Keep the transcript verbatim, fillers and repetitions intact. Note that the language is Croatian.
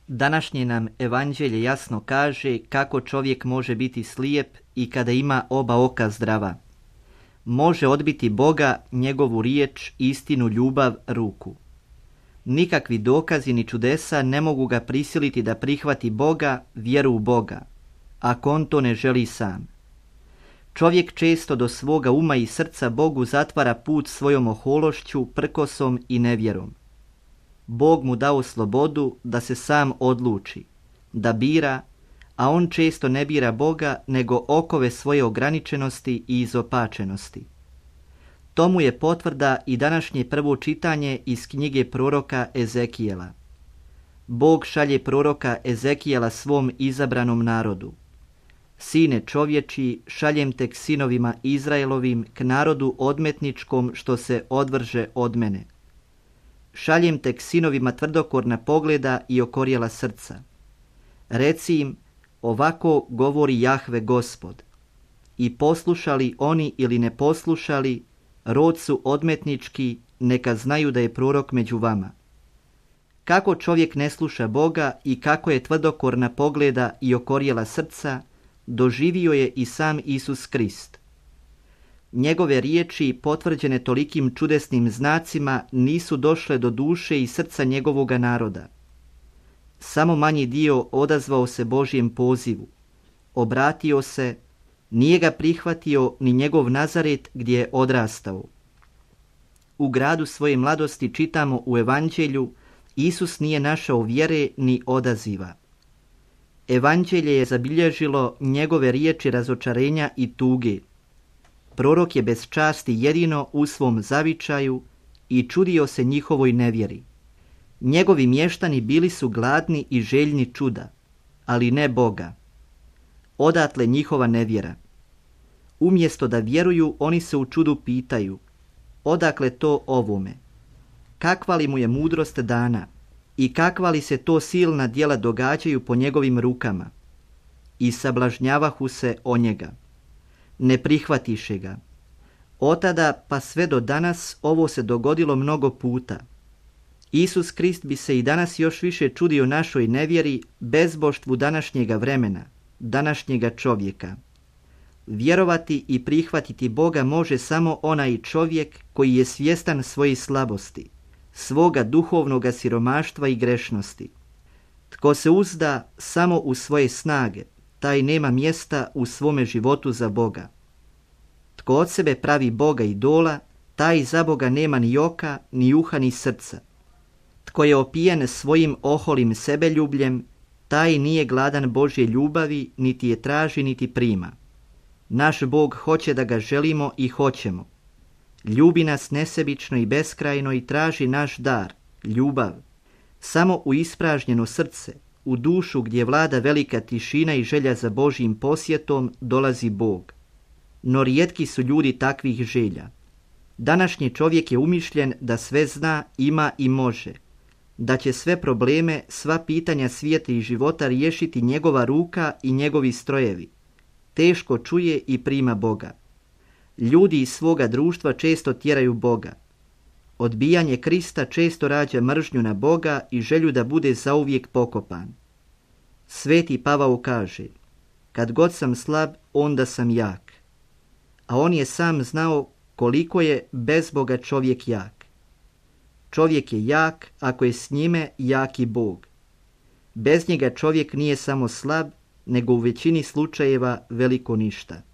Današnje nam evanđelje jasno kaže kako čovjek može biti slijep i kada ima oba oka zdrava. Može odbiti Boga, njegovu riječ, istinu, ljubav, ruku. Nikakvi dokazi ni čudesa ne mogu ga prisiliti da prihvati Boga, vjeru u Boga, ako on to ne želi sam. Čovjek često do svoga uma i srca Bogu zatvara put svojom ohološću, prkosom i nevjerom. Bog mu dao slobodu da se sam odluči, da bira, a on često ne bira Boga nego okove svoje ograničenosti i izopačenosti. Tomu je potvrda i današnje prvo čitanje iz knjige proroka Ezekijela. Bog šalje proroka Ezekijela svom izabranom narodu. Sine čovječi, šaljem te k sinovima Izraelovim, k narodu odmetničkom što se odvrže od mene. Šaljem te k sinovima tvrdokorna pogleda i okorjela srca. Reci im, ovako govori Jahve Gospod. I poslušali oni ili ne poslušali, rod su odmetnički, neka znaju da je prorok među vama. Kako čovjek ne sluša Boga i kako je tvrdokorna pogleda i okorjela srca, doživio je i sam Isus Krist. Njegove riječi, potvrđene tolikim čudesnim znacima, nisu došle do duše i srca njegovoga naroda. Samo manji dio odazvao se Božjem pozivu, obratio se, nije ga prihvatio ni njegov Nazaret gdje je odrastao. U gradu svoje mladosti čitamo u Evanđelju, Isus nije našao vjere ni odaziva. Evanđelje je zabilježilo njegove riječi razočarenja i tuge. Prorok je bez časti jedino u svom zavičaju i čudio se njihovoj nevjeri. Njegovi mještani bili su gladni i željni čuda, ali ne Boga. Odatle njihova nevjera. Umjesto da vjeruju, oni se u čudu pitaju, odakle to ovome? Kakva li mu je mudrost dana i kakva li se to silna djela događaju po njegovim rukama? I sablažnjavahu se o njega. Ne prihvatiše ga. Otada pa sve do danas ovo se dogodilo mnogo puta. Isus Krist bi se i danas još više čudio našoj nevjeri, bezboštvu današnjega vremena, današnjega čovjeka. Vjerovati i prihvatiti Boga može samo onaj čovjek koji je svjestan svojih slabosti, svoga duhovnoga siromaštva i grešnosti. Tko se uzda samo u svoje snage, taj nema mjesta u svome životu za Boga. Tko od sebe pravi Boga idola, taj za Boga nema ni oka, ni uha, ni srca. Tko je opijen svojim oholim sebeljubljem, taj nije gladan Božje ljubavi, niti je traži, niti prima. Naš Bog hoće da ga želimo i hoćemo. Ljubi nas nesebično i beskrajno i traži naš dar, ljubav. Samo u ispražnjeno srce, u dušu gdje vlada velika tišina i želja za Božjim posjetom, dolazi Bog. No rijetki su ljudi takvih želja. Današnji čovjek je umišljen da sve zna, ima i može. Da će sve probleme, sva pitanja svijeta i života riješiti njegova ruka i njegovi strojevi. Teško čuje i prima Boga. Ljudi iz svoga društva često tjeraju Boga. Odbijanje Krista često rađa mržnju na Boga i želju da bude zauvijek pokopan. Sveti Pavao kaže, kad god sam slab, onda sam jak. A on je sam znao koliko je bez Boga čovjek jak. Čovjek je jak ako je s njime jak i Bog. Bez njega čovjek nije samo slab, nego u većini slučajeva veliko ništa.